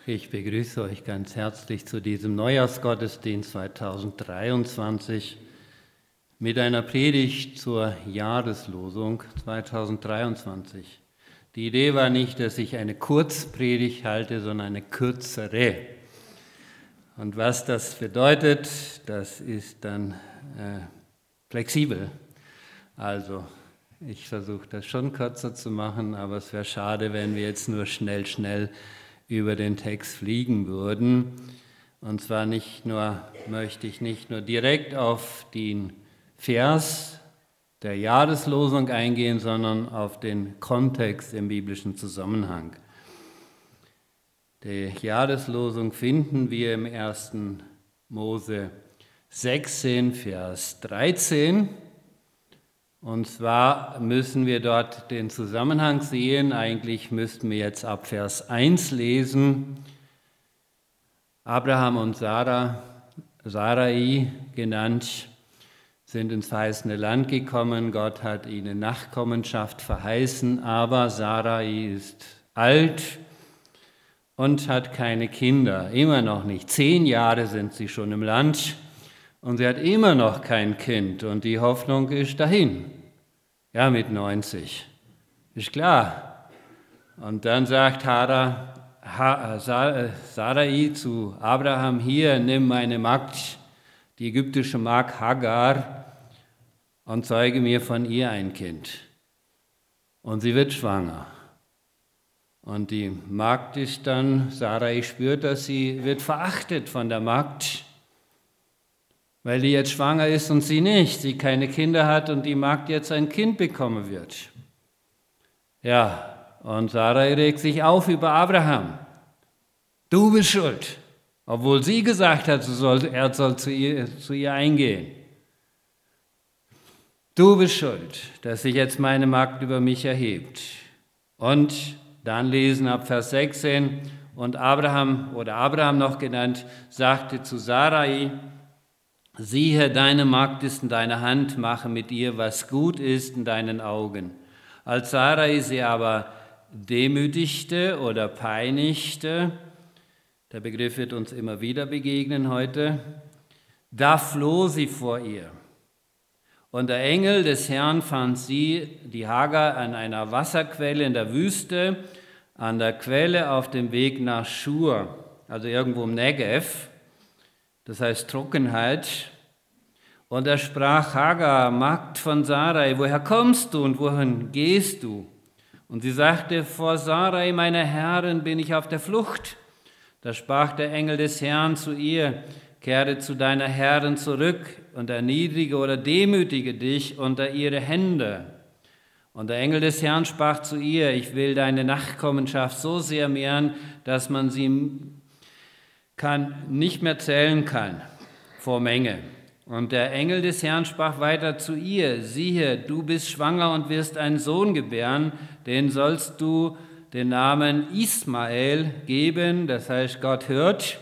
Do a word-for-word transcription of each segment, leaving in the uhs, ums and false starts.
Ich begrüße euch ganz herzlich zu diesem Neujahrsgottesdienst zweitausenddreiundzwanzig mit einer Predigt zur Jahreslosung zweitausenddreiundzwanzig. Die Idee war nicht, dass ich eine Kurzpredigt halte, sondern eine kürzere. Und was das bedeutet, das ist dann äh, flexibel. Also ich versuche das schon kürzer zu machen, aber es wäre schade, wenn wir jetzt nur schnell, schnell über den Text fliegen würden. Und zwar nicht nur, möchte ich nicht nur direkt auf den Vers der Jahreslosung eingehen, sondern auf den Kontext im biblischen Zusammenhang. Die Jahreslosung finden wir im ersten Mose sechzehn, Vers dreizehn. Und zwar müssen wir dort den Zusammenhang sehen. Eigentlich müssten wir jetzt ab Vers eins lesen. Abraham und Sarah, Sarai genannt, sind ins verheißene Land gekommen. Gott hat ihnen Nachkommenschaft verheißen, aber Sarai ist alt und hat keine Kinder. Immer noch nicht. Zehn Jahre sind sie schon im Land. Und sie hat immer noch kein Kind und die Hoffnung ist dahin. Ja, mit neunzig. Ist klar. Und dann sagt Hara, ha, Sarai zu Abraham, hier, nimm meine Magd, die ägyptische Magd Hagar, und zeuge mir von ihr ein Kind. Und sie wird schwanger. Und die Magd ist dann, Sarai spürt, dass sie wird verachtet von der Magd, weil die jetzt schwanger ist und sie nicht, sie keine Kinder hat und die Magd jetzt ein Kind bekommen wird. Ja, und Sarai regt sich auf über Abraham. Du bist schuld, obwohl sie gesagt hat, er soll zu ihr, zu ihr eingehen. Du bist schuld, dass sich jetzt meine Magd über mich erhebt. Und dann lesen ab Vers sechzehn, und Abraham, oder Abraham noch genannt, sagte zu Sarai, siehe, deine Magd ist in deiner Hand, mache mit ihr, was gut ist in deinen Augen. Als Sarai sie aber demütigte oder peinigte, der Begriff wird uns immer wieder begegnen heute, da floh sie vor ihr. Und der Engel des Herrn fand sie, die Hagar, an einer Wasserquelle in der Wüste, an der Quelle auf dem Weg nach Schur, also irgendwo im Negev. Das heißt Trockenheit. Und er sprach, Hagar, Magd von Sarai, woher kommst du und wohin gehst du? Und sie sagte, vor Sarai, meiner Herrin, bin ich auf der Flucht. Da sprach der Engel des Herrn zu ihr, kehre zu deiner Herrin zurück und erniedrige oder demütige dich unter ihre Hände. Und der Engel des Herrn sprach zu ihr, ich will deine Nachkommenschaft so sehr mehren, dass man sie kann, nicht mehr zählen kann vor Menge. Und der Engel des Herrn sprach weiter zu ihr, siehe, du bist schwanger und wirst einen Sohn gebären, den sollst du den Namen Ismael geben, das heißt Gott hört.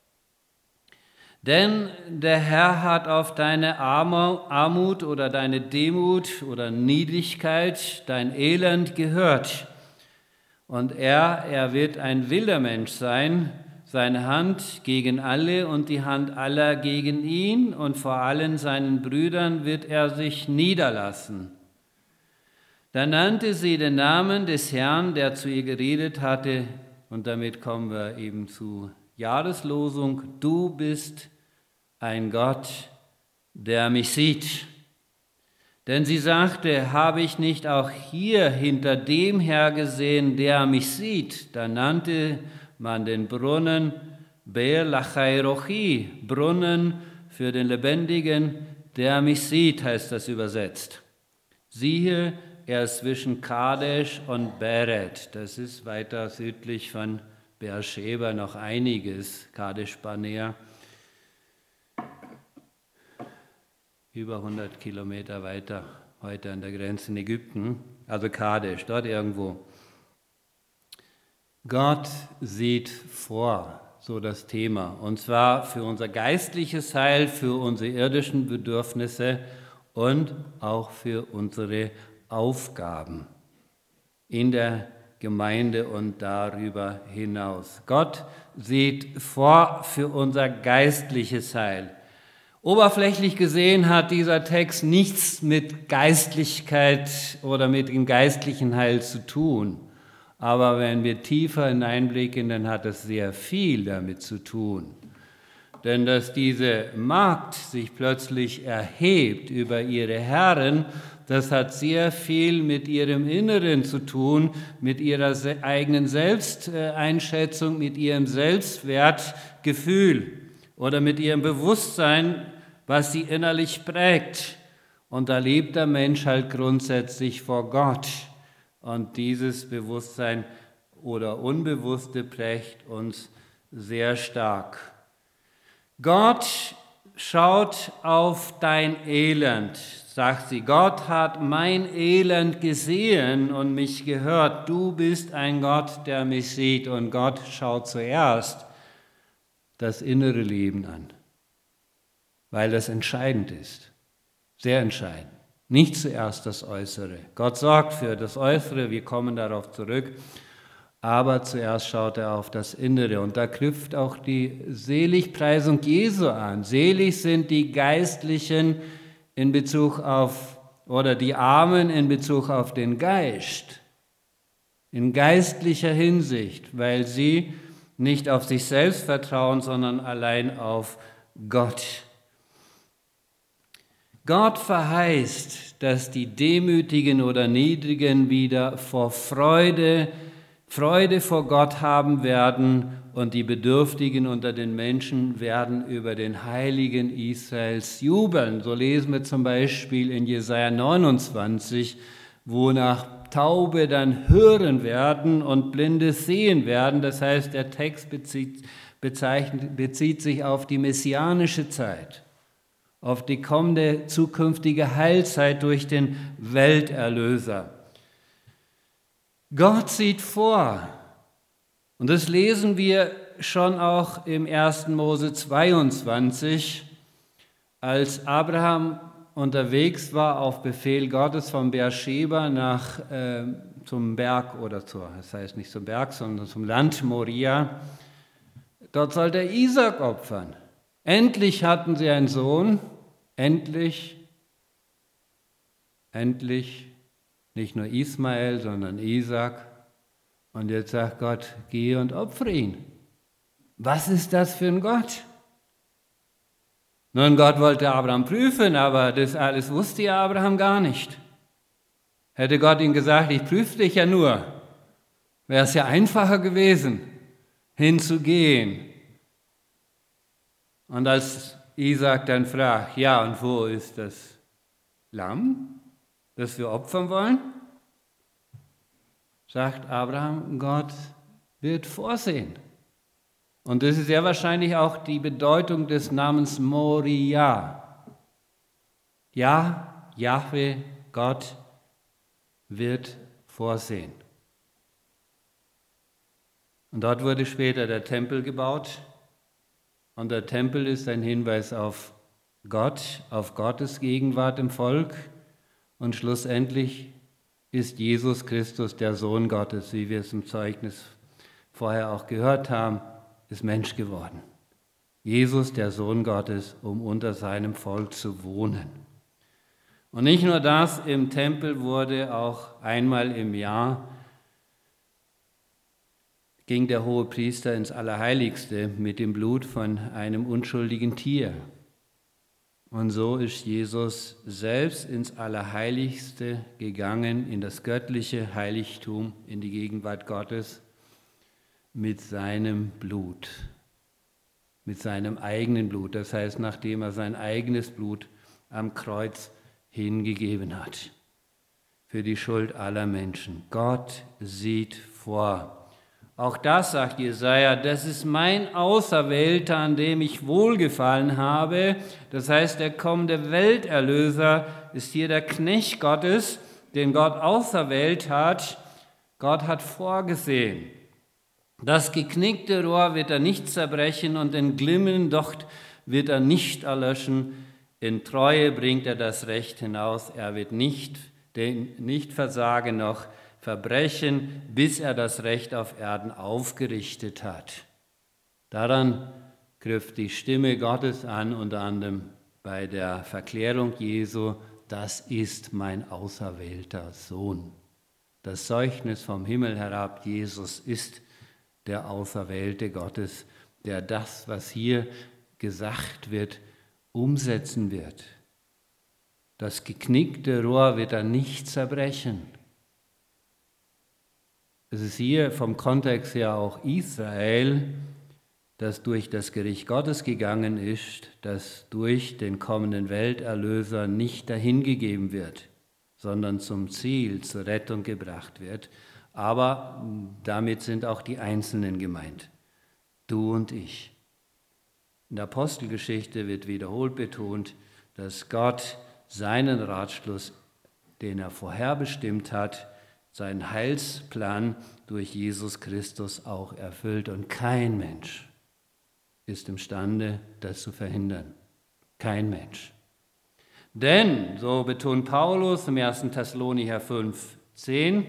Denn der Herr hat auf deine Armut oder deine Demut oder Niedrigkeit, dein Elend gehört. Und er, er wird ein wilder Mensch sein, seine Hand gegen alle und die Hand aller gegen ihn, und vor allen seinen Brüdern wird er sich niederlassen. Da nannte sie den Namen des Herrn, der zu ihr geredet hatte, und damit kommen wir eben zur Jahreslosung, du bist ein Gott, der mich sieht. Denn sie sagte, habe ich nicht auch hier hinter dem Herr gesehen, der mich sieht? Da nannte man den Brunnen Beer Lachai Rochi, Brunnen für den Lebendigen, der mich sieht, heißt das übersetzt. Siehe, er ist zwischen Kadesh und Beret, das ist weiter südlich von Beersheba noch einiges, Kadesh Barnea, über hundert Kilometer weiter, heute an der Grenze in Ägypten, also Kadesh, dort irgendwo. Gott sieht vor, so das Thema, und zwar für unser geistliches Heil, für unsere irdischen Bedürfnisse und auch für unsere Aufgaben in der Gemeinde und darüber hinaus. Gott sieht vor für unser geistliches Heil. Oberflächlich gesehen hat dieser Text nichts mit Geistlichkeit oder mit dem geistlichen Heil zu tun. Aber wenn wir tiefer hineinblicken, dann hat es sehr viel damit zu tun. Denn dass diese Magd sich plötzlich erhebt über ihre Herren, das hat sehr viel mit ihrem Inneren zu tun, mit ihrer eigenen Selbsteinschätzung, mit ihrem Selbstwertgefühl oder mit ihrem Bewusstsein, was sie innerlich prägt. Und da lebt der Mensch halt grundsätzlich vor Gott. Und dieses Bewusstsein oder Unbewusste prägt uns sehr stark. Gott schaut auf dein Elend, sagt sie. Gott hat mein Elend gesehen und mich gehört. Du bist ein Gott, der mich sieht. Und Gott schaut zuerst das innere Leben an, weil das entscheidend ist, sehr entscheidend. Nicht zuerst das Äußere. Gott sorgt für das Äußere, wir kommen darauf zurück, aber zuerst schaut er auf das Innere. Und da knüpft auch die Seligpreisung Jesu an. Selig sind die Geistlichen in Bezug auf, oder die Armen in Bezug auf den Geist, in geistlicher Hinsicht, weil sie nicht auf sich selbst vertrauen, sondern allein auf Gott. Gott verheißt, dass die Demütigen oder Niedrigen wieder vor Freude, Freude vor Gott haben werden und die Bedürftigen unter den Menschen werden über den Heiligen Israels jubeln. So lesen wir zum Beispiel in Jesaja neunundzwanzig, wonach Taube dann hören werden und Blinde sehen werden. Das heißt, der Text bezieht, bezeichnet, bezieht sich auf die messianische Zeit, auf die kommende zukünftige Heilzeit durch den Welterlöser. Gott sieht vor, und das lesen wir schon auch im ersten Mose zweiundzwanzig, als Abraham unterwegs war auf Befehl Gottes von Beersheba nach äh, zum Berg oder zur, das heißt nicht zum Berg, sondern zum Land Moria. Dort sollte er Isaak opfern. Endlich hatten sie einen Sohn, endlich, endlich, nicht nur Ismael, sondern Isaak. Und jetzt sagt Gott, geh und opfere ihn. Was ist das für ein Gott? Nun, Gott wollte Abraham prüfen, aber das alles wusste ja Abraham gar nicht. Hätte Gott ihm gesagt, ich prüfe dich ja nur, wäre es ja einfacher gewesen, hinzugehen. Und als Isaak dann fragt, ja, und wo ist das Lamm, das wir opfern wollen? Sagt Abraham, Gott wird vorsehen. Und das ist sehr wahrscheinlich auch die Bedeutung des Namens Moria. Ja, Jahwe, Gott wird vorsehen. Und dort wurde später der Tempel gebaut. Und der Tempel ist ein Hinweis auf Gott, auf Gottes Gegenwart im Volk. Und schlussendlich ist Jesus Christus, der Sohn Gottes, wie wir es im Zeugnis vorher auch gehört haben, ist Mensch geworden. Jesus, der Sohn Gottes, um unter seinem Volk zu wohnen. Und nicht nur das, im Tempel wurde auch einmal im Jahr, ging der Hohepriester ins Allerheiligste mit dem Blut von einem unschuldigen Tier. Und so ist Jesus selbst ins Allerheiligste gegangen, in das göttliche Heiligtum, in die Gegenwart Gottes, mit seinem Blut, mit seinem eigenen Blut. Das heißt, nachdem er sein eigenes Blut am Kreuz hingegeben hat, für die Schuld aller Menschen. Gott sieht vor. Auch das sagt Jesaja, das ist mein Auserwählter, an dem ich wohlgefallen habe. Das heißt, der kommende Welterlöser ist hier der Knecht Gottes, den Gott auserwählt hat. Gott hat vorgesehen. Das geknickte Rohr wird er nicht zerbrechen und den glimmenden Docht wird er nicht erlöschen. In Treue bringt er das Recht hinaus. Er wird nicht, den, nicht versagen noch Verbrechen, bis er das Recht auf Erden aufgerichtet hat. Daran knüpft die Stimme Gottes an, unter anderem bei der Verklärung Jesu: Das ist mein auserwählter Sohn. Das Zeugnis vom Himmel herab: Jesus ist der Auserwählte Gottes, der das, was hier gesagt wird, umsetzen wird. Das geknickte Rohr wird er nicht zerbrechen. Es ist hier vom Kontext her auch Israel, das durch das Gericht Gottes gegangen ist, das durch den kommenden Welterlöser nicht dahingegeben wird, sondern zum Ziel, zur Rettung gebracht wird. Aber damit sind auch die Einzelnen gemeint, du und ich. In der Apostelgeschichte wird wiederholt betont, dass Gott seinen Ratschluss, den er vorherbestimmt hat, seinen Heilsplan durch Jesus Christus auch erfüllt. Und kein Mensch ist imstande, das zu verhindern. Kein Mensch. Denn, so betont Paulus im ersten Thessalonicher fünf, zehn,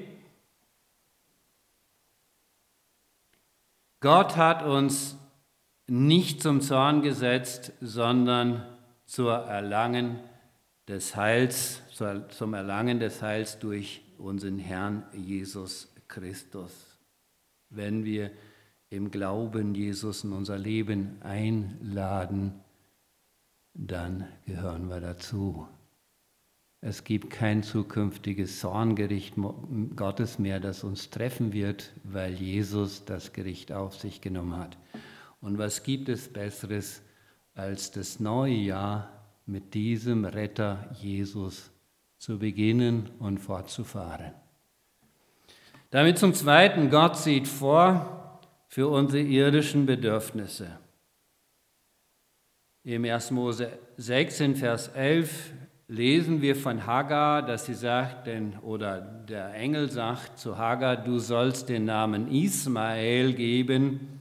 Gott hat uns nicht zum Zorn gesetzt, sondern zur Erlangen des Heils, zum Erlangen des Heils durch unseren Herrn Jesus Christus. Wenn wir im Glauben Jesus in unser Leben einladen, dann gehören wir dazu. Es gibt kein zukünftiges Zorngericht Gottes mehr, das uns treffen wird, weil Jesus das Gericht auf sich genommen hat. Und was gibt es Besseres, als das neue Jahr mit diesem Retter Jesus zu beginnen und fortzufahren? Damit zum Zweiten: Gott sieht vor für unsere irdischen Bedürfnisse. Im ersten Mose sechzehn, Vers elf lesen wir von Hagar, dass sie sagt, denn, oder der Engel sagt zu Hagar: Du sollst den Namen Ismael geben.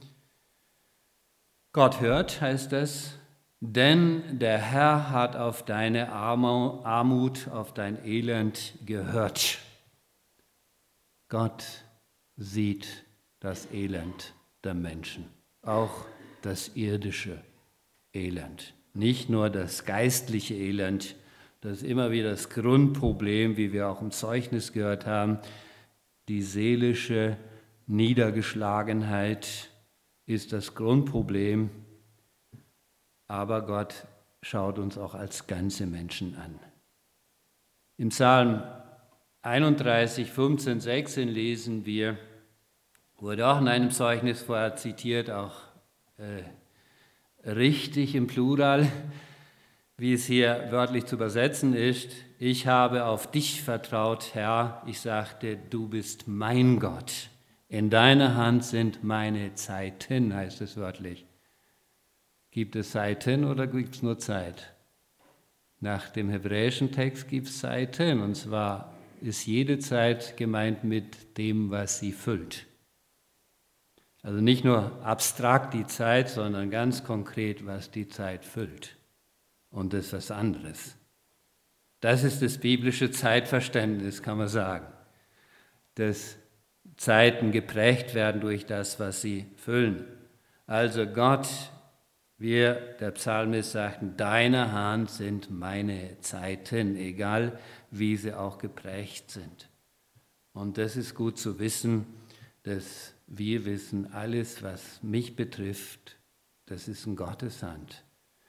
Gott hört, heißt es, denn der Herr hat auf deine Armut, auf dein Elend gehört. Gott sieht das Elend der Menschen, auch das irdische Elend. Nicht nur das geistliche Elend, das ist immer wieder das Grundproblem, wie wir auch im Zeugnis gehört haben. Die seelische Niedergeschlagenheit ist das Grundproblem, aber Gott schaut uns auch als ganze Menschen an. Im Psalm einunddreißig, fünfzehn, sechzehn lesen wir, wurde auch in einem Zeugnis vorher zitiert, auch äh, richtig im Plural, wie es hier wörtlich zu übersetzen ist: Ich habe auf dich vertraut, Herr. Ich sagte, du bist mein Gott. In deiner Hand sind meine Zeiten, heißt es wörtlich. Gibt es Zeiten oder gibt es nur Zeit? Nach dem hebräischen Text gibt es Zeiten, und zwar ist jede Zeit gemeint mit dem, was sie füllt. Also nicht nur abstrakt die Zeit, sondern ganz konkret, was die Zeit füllt. Und das ist was anderes. Das ist das biblische Zeitverständnis, kann man sagen. Dass Zeiten geprägt werden durch das, was sie füllen. Also Gott, wir, der Psalmist, sagten, deine Hand sind meine Zeiten, egal wie sie auch geprägt sind. Und das ist gut zu wissen, dass wir wissen, alles, was mich betrifft, das ist in Gottes Hand.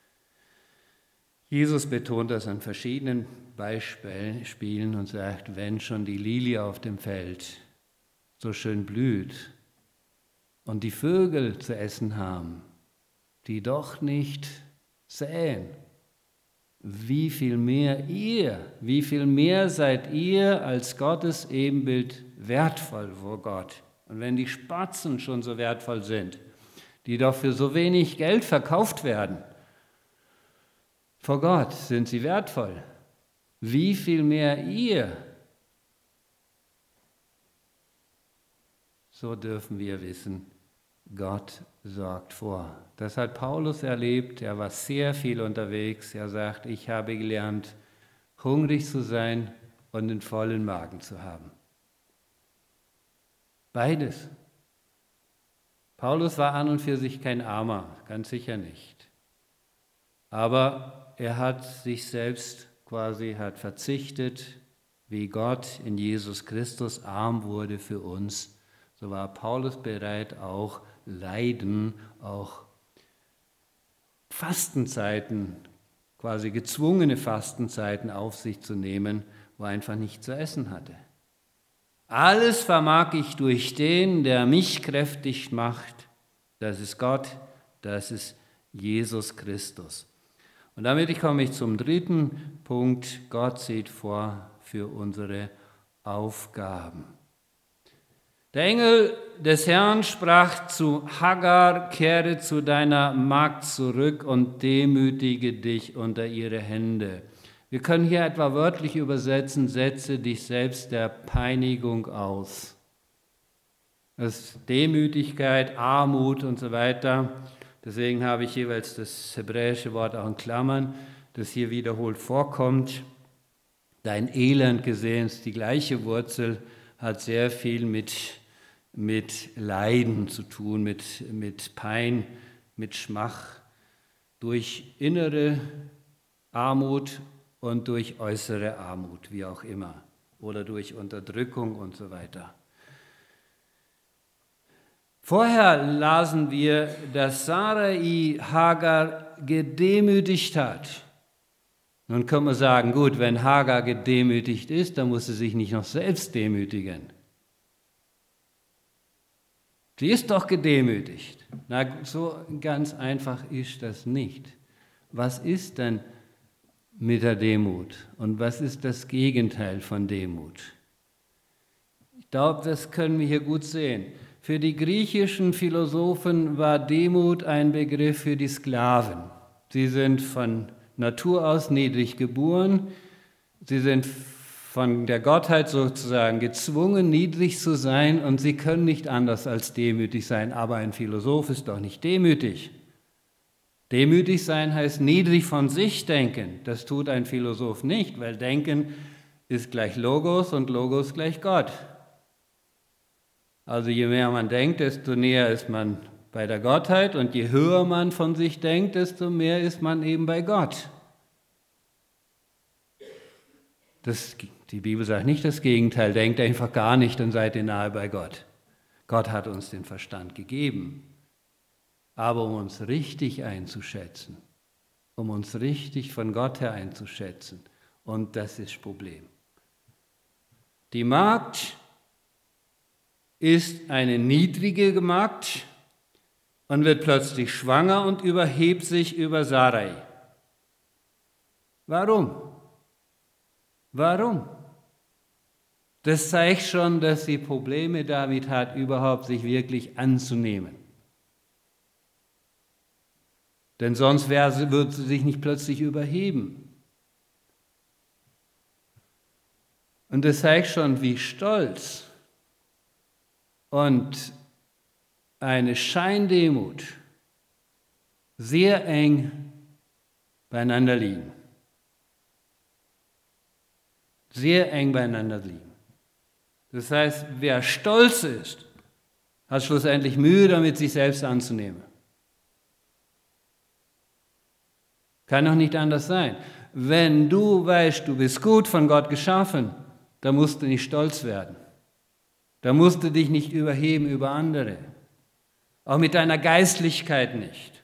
Jesus betont das an verschiedenen Beispielen und sagt, wenn schon die Lilie auf dem Feld so schön blüht und die Vögel zu essen haben, die doch nicht säen, wie viel mehr ihr, wie viel mehr seid ihr als Gottes Ebenbild wertvoll vor Gott. Und wenn die Spatzen schon so wertvoll sind, die doch für so wenig Geld verkauft werden, vor Gott sind sie wertvoll. Wie viel mehr ihr? So dürfen wir wissen, Gott sorgt vor. Das hat Paulus erlebt, er war sehr viel unterwegs. Er sagt, ich habe gelernt, hungrig zu sein und einen vollen Magen zu haben. Beides. Paulus war an und für sich kein Armer, ganz sicher nicht. Aber er hat sich selbst quasi hat verzichtet, wie Gott in Jesus Christus arm wurde für uns. So war Paulus bereit, auch Leiden, auch Fastenzeiten, quasi gezwungene Fastenzeiten auf sich zu nehmen, wo er einfach nichts zu essen hatte. Alles vermag ich durch den, der mich kräftig macht. Das ist Gott, das ist Jesus Christus. Und damit komme ich zum dritten Punkt. Gott sieht vor für unsere Aufgaben. Der Engel des Herrn sprach zu Hagar, kehre zu deiner Magd zurück und demütige dich unter ihre Hände. Wir können hier etwa wörtlich übersetzen, setze dich selbst der Peinigung aus. Das ist Demütigkeit, Armut und so weiter. Deswegen habe ich jeweils das hebräische Wort auch in Klammern, das hier wiederholt vorkommt. Dein Elend gesehen ist die gleiche Wurzel, hat sehr viel mit, mit Leiden zu tun, mit, mit Pein, mit Schmach, durch innere Armut und durch äußere Armut, wie auch immer, oder durch Unterdrückung und so weiter. Vorher lasen wir, dass Sarai Hagar gedemütigt hat. Nun kann man sagen, gut, wenn Hagar gedemütigt ist, dann muss sie sich nicht noch selbst demütigen. Sie ist doch gedemütigt. Na, so ganz einfach ist das nicht. Was ist denn mit der Demut? Und was ist das Gegenteil von Demut? Ich glaube, das können wir hier gut sehen. Für die griechischen Philosophen war Demut ein Begriff für die Sklaven. Sie sind von Natur aus niedrig geboren. Sie sind von der Gottheit sozusagen gezwungen, niedrig zu sein, und sie können nicht anders als demütig sein. Aber ein Philosoph ist doch nicht demütig. Demütig sein heißt niedrig von sich denken. Das tut ein Philosoph nicht, weil Denken ist gleich Logos und Logos gleich Gott. Also je mehr man denkt, desto näher ist man bei der Gottheit, und je höher man von sich denkt, desto mehr ist man eben bei Gott. Das, die Bibel sagt nicht das Gegenteil, denkt einfach gar nicht, dann seid ihr nahe bei Gott. Gott hat uns den Verstand gegeben. Aber um uns richtig einzuschätzen, um uns richtig von Gott her einzuschätzen, und das ist das Problem. Die Magd ist eine niedrige Magd und wird plötzlich schwanger und überhebt sich über Sarai. Warum? Warum? Das zeigt schon, dass sie Probleme damit hat, überhaupt sich wirklich anzunehmen. Denn sonst wäre, würde sie sich nicht plötzlich überheben. Und das zeigt schon, wie stolz und eine Scheindemut sehr eng beieinander liegen. Sehr eng beieinander liegen. Das heißt, wer stolz ist, hat schlussendlich Mühe damit, sich selbst anzunehmen. Kann doch nicht anders sein. Wenn du weißt, du bist gut von Gott geschaffen, dann musst du nicht stolz werden. Da musst du dich nicht überheben über andere. Auch mit deiner Geistlichkeit nicht.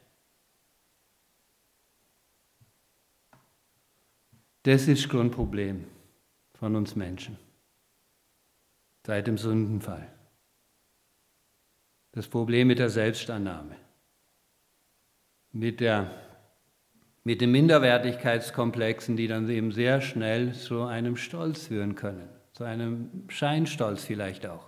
Das ist das Grundproblem von uns Menschen. Seit dem Sündenfall. Das Problem mit der Selbstannahme. Mit, der, mit den Minderwertigkeitskomplexen, die dann eben sehr schnell zu einem Stolz führen können. Zu einem Scheinstolz vielleicht auch.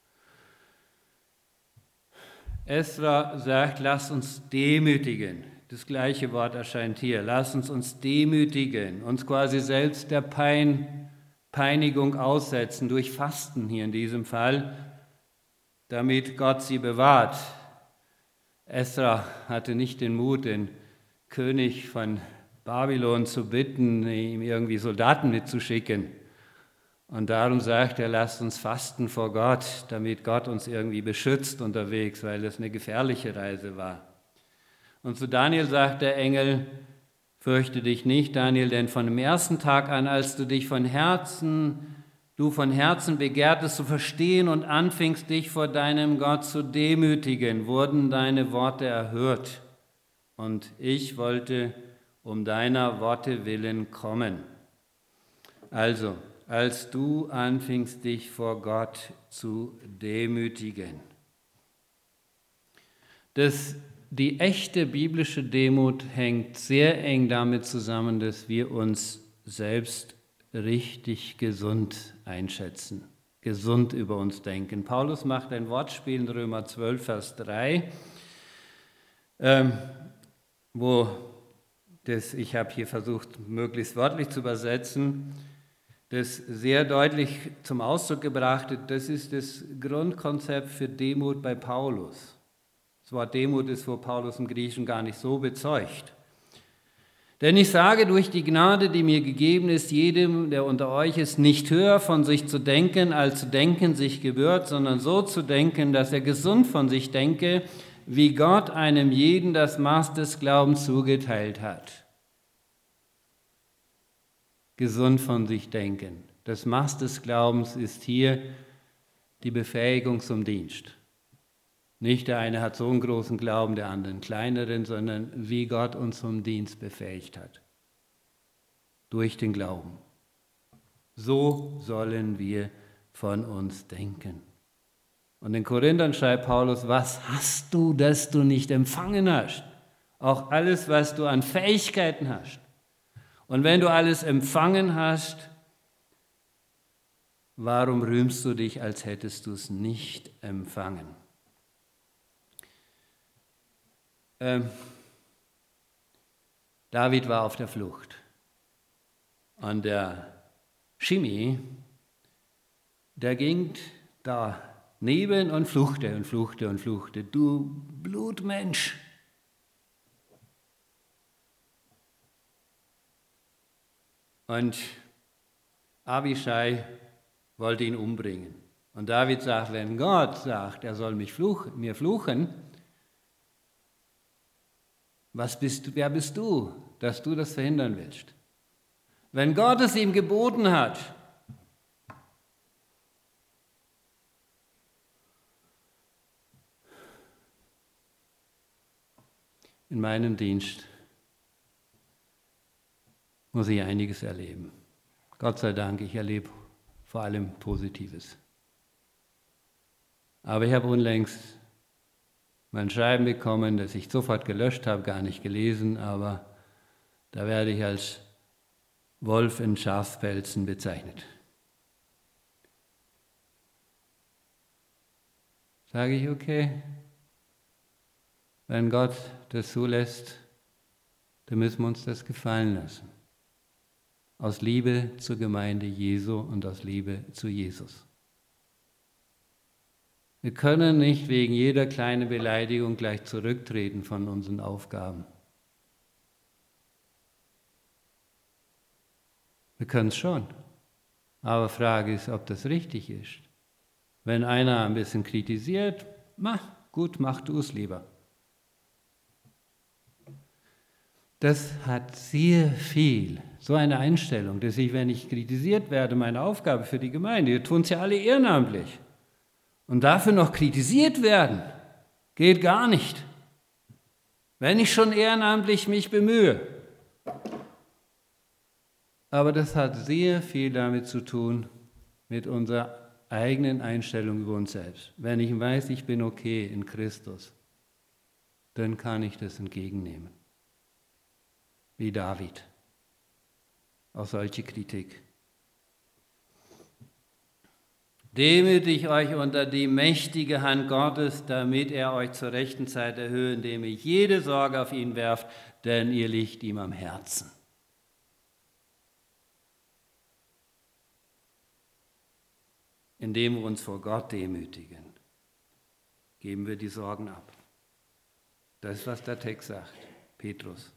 Esra sagt, lasst uns demütigen. Das gleiche Wort erscheint hier. Lasst uns uns demütigen, uns quasi selbst der Pein, Peinigung aussetzen, durch Fasten hier in diesem Fall, damit Gott sie bewahrt. Esra hatte nicht den Mut, den König von Babylon zu bitten, ihm irgendwie Soldaten mitzuschicken, Und darum sagt er, lasst uns fasten vor Gott, damit Gott uns irgendwie beschützt unterwegs, weil das eine gefährliche Reise war. Und zu Daniel sagt der Engel, fürchte dich nicht, Daniel, denn von dem ersten Tag an, als du dich von Herzen, du von Herzen begehrtest zu verstehen und anfingst, dich vor deinem Gott zu demütigen, wurden deine Worte erhört. Und ich wollte um deiner Worte willen kommen. Also, als du anfingst, dich vor Gott zu demütigen. Das, die echte biblische Demut hängt sehr eng damit zusammen, dass wir uns selbst richtig gesund einschätzen, gesund über uns denken. Paulus macht ein Wortspiel in Römer zwölf, Vers drei, ähm, wo das, ich habe hier versucht, möglichst wörtlich zu übersetzen, das sehr deutlich zum Ausdruck gebracht hat. Das ist das Grundkonzept für Demut bei Paulus. Das Wort Demut ist vor Paulus im Griechischen gar nicht so bezeugt. Denn ich sage, durch die Gnade, die mir gegeben ist, jedem, der unter euch ist, nicht höher von sich zu denken, als zu denken sich gebührt, sondern so zu denken, dass er gesund von sich denke, wie Gott einem jeden das Maß des Glaubens zugeteilt hat. Gesund von sich denken. Das Maß des Glaubens ist hier die Befähigung zum Dienst. Nicht der eine hat so einen großen Glauben, der andere einen kleineren, sondern wie Gott uns zum Dienst befähigt hat. Durch den Glauben. So sollen wir von uns denken. Und in Korinthern schreibt Paulus, was hast du, das du nicht empfangen hast? Auch alles, was du an Fähigkeiten hast. Und wenn du alles empfangen hast, warum rühmst du dich, als hättest du es nicht empfangen? Ähm, David war auf der Flucht. Und der Shimei, der ging daneben und fluchte und fluchte und fluchte. Du Blutmensch! Und Abischai wollte ihn umbringen. Und David sagt, wenn Gott sagt, er soll mich fluchen, mir fluchen, was bist du, wer bist du, dass du das verhindern willst? Wenn Gott es ihm geboten hat, in meinem Dienst muss ich einiges erleben. Gott sei Dank, ich erlebe vor allem Positives. Aber ich habe unlängst mein Schreiben bekommen, das ich sofort gelöscht habe, gar nicht gelesen, aber da werde ich als Wolf in Schafspelzen bezeichnet. Sage ich, okay, wenn Gott das zulässt, dann müssen wir uns das gefallen lassen. Aus Liebe zur Gemeinde Jesu und aus Liebe zu Jesus. Wir können nicht wegen jeder kleinen Beleidigung gleich zurücktreten von unseren Aufgaben. Wir können es schon, aber Frage ist, ob das richtig ist. Wenn einer ein bisschen kritisiert, mach, gut, mach du es lieber. Das hat sehr viel, so eine Einstellung, dass ich, wenn ich kritisiert werde, meine Aufgabe für die Gemeinde, wir tun es ja alle ehrenamtlich, und dafür noch kritisiert werden, geht gar nicht. Wenn ich schon ehrenamtlich mich bemühe. Aber das hat sehr viel damit zu tun, mit unserer eigenen Einstellung über uns selbst. Wenn ich weiß, ich bin okay in Christus, dann kann ich das entgegennehmen. Wie David. Auch solche Kritik. Demütigt euch unter die mächtige Hand Gottes, damit er euch zur rechten Zeit erhöht, indem ihr jede Sorge auf ihn werft, denn ihr liegt ihm am Herzen. Indem wir uns vor Gott demütigen, geben wir die Sorgen ab. Das ist, was der Text sagt, Petrus.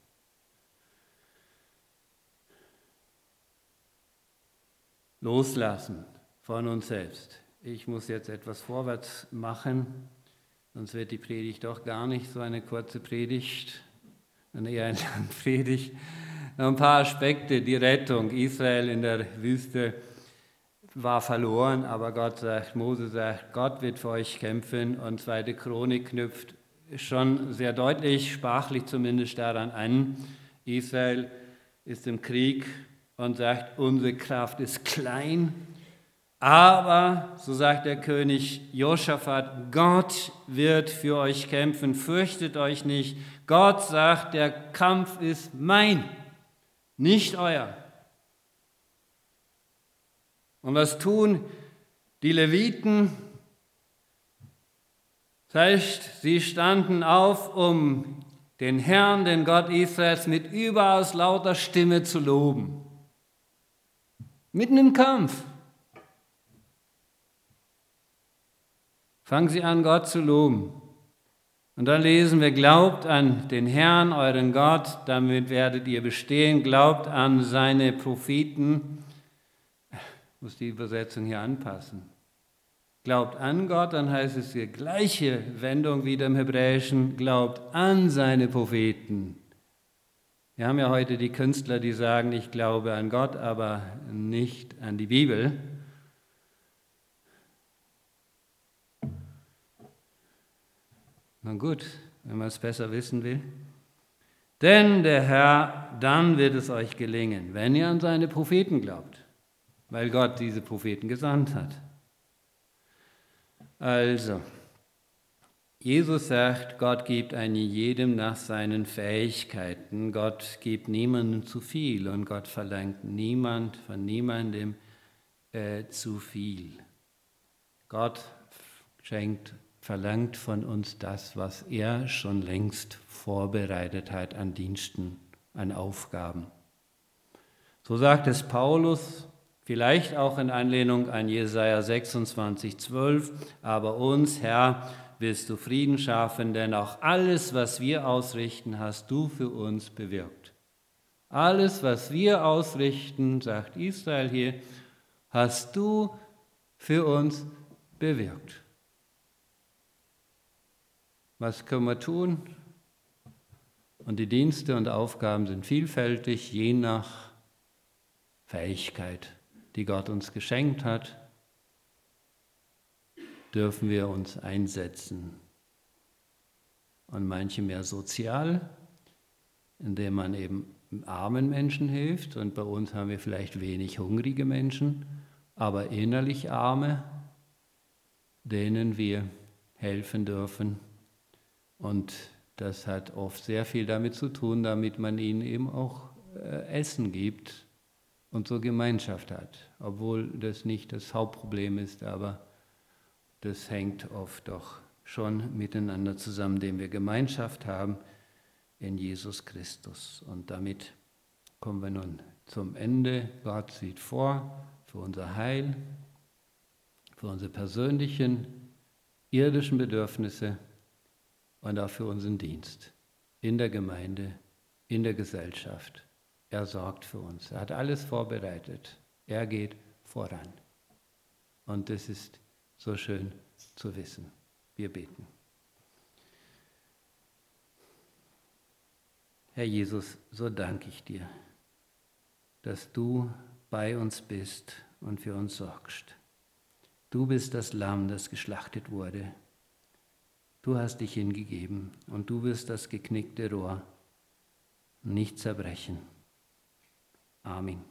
loslassen von uns selbst. Ich muss jetzt etwas vorwärts machen, sonst wird die Predigt doch gar nicht so eine kurze Predigt, sondern eher eine lange Predigt. Noch ein paar Aspekte, die Rettung. Israel in der Wüste war verloren, aber Gott sagt, Mose sagt, Gott wird für euch kämpfen, und zweite Chronik knüpft schon sehr deutlich, sprachlich zumindest daran an. Israel ist im Krieg und sagt, unsere Kraft ist klein, aber, so sagt der König Josaphat, Gott wird für euch kämpfen, fürchtet euch nicht. Gott sagt, der Kampf ist mein, nicht euer. Und was tun die Leviten? Das heißt, sie standen auf, um den Herrn, den Gott Israels, mit überaus lauter Stimme zu loben. Mitten im Kampf. Fangen Sie an, Gott zu loben. Und dann lesen wir, glaubt an den Herrn, euren Gott, damit werdet ihr bestehen. Glaubt an seine Propheten. Ich muss die Übersetzung hier anpassen. Glaubt an Gott, dann heißt es die gleiche Wendung wie im Hebräischen. Glaubt an seine Propheten. Wir haben ja heute die Künstler, die sagen, ich glaube an Gott, aber nicht an die Bibel. Na gut, wenn man es besser wissen will. Denn der Herr, dann wird es euch gelingen, wenn ihr an seine Propheten glaubt, weil Gott diese Propheten gesandt hat. Also, Jesus sagt, Gott gibt einem jedem nach seinen Fähigkeiten. Gott gibt niemandem zu viel und Gott verlangt niemand von niemandem äh, zu viel. Gott schenkt verlangt von uns das, was er schon längst vorbereitet hat an Diensten, an Aufgaben. So sagt es Paulus, vielleicht auch in Anlehnung an Jesaja sechsundzwanzig, zwölf, aber uns, Herr, willst du Frieden schaffen, denn auch alles, was wir ausrichten, hast du für uns bewirkt. Alles, was wir ausrichten, sagt Israel hier, hast du für uns bewirkt. Was können wir tun? Und die Dienste und Aufgaben sind vielfältig, je nach Fähigkeit, die Gott uns geschenkt hat, dürfen wir uns einsetzen. Und manche mehr sozial, indem man eben armen Menschen hilft. Und bei uns haben wir vielleicht wenig hungrige Menschen, aber innerlich Arme, denen wir helfen dürfen. Und das hat oft sehr viel damit zu tun, damit man ihnen eben auch äh, Essen gibt und so Gemeinschaft hat. Obwohl das nicht das Hauptproblem ist, aber das hängt oft doch schon miteinander zusammen, indem wir Gemeinschaft haben in Jesus Christus. Und damit kommen wir nun zum Ende. Gott sieht vor für unser Heil, für unsere persönlichen, irdischen Bedürfnisse, und auch für unseren Dienst in der Gemeinde, in der Gesellschaft. Er sorgt für uns. Er hat alles vorbereitet. Er geht voran. Und das ist so schön zu wissen. Wir beten. Herr Jesus, so danke ich dir, dass du bei uns bist und für uns sorgst. Du bist das Lamm, das geschlachtet wurde. Du hast dich hingegeben und du wirst das geknickte Rohr nicht zerbrechen. Amen.